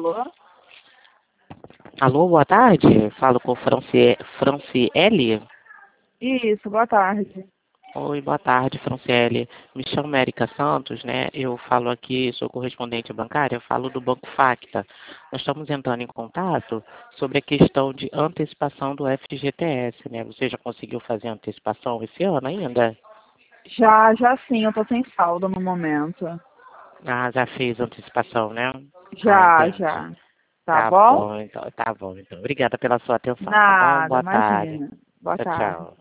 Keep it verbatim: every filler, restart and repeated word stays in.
Alô? Alô, boa tarde. Falo com Franci... Franciele. Isso, boa tarde. Oi, boa tarde, Franciele. Me chamo Érica Santos, né? Eu falo aqui, sou correspondente bancária, eu falo do Banco Facta. Nós estamos entrando em contato sobre a questão de antecipação do F G T S, né? Você já conseguiu fazer antecipação esse ano ainda? Já, já sim, eu tô sem saldo no momento. Ah, já fez antecipação, né? Ah, Já, entendi. já. Tá Tá bom? bom, então, tá bom, então. Obrigada pela sua atenção, tá bom? Nada, Boa tarde. imagina. Boa Tchau, tarde. tchau.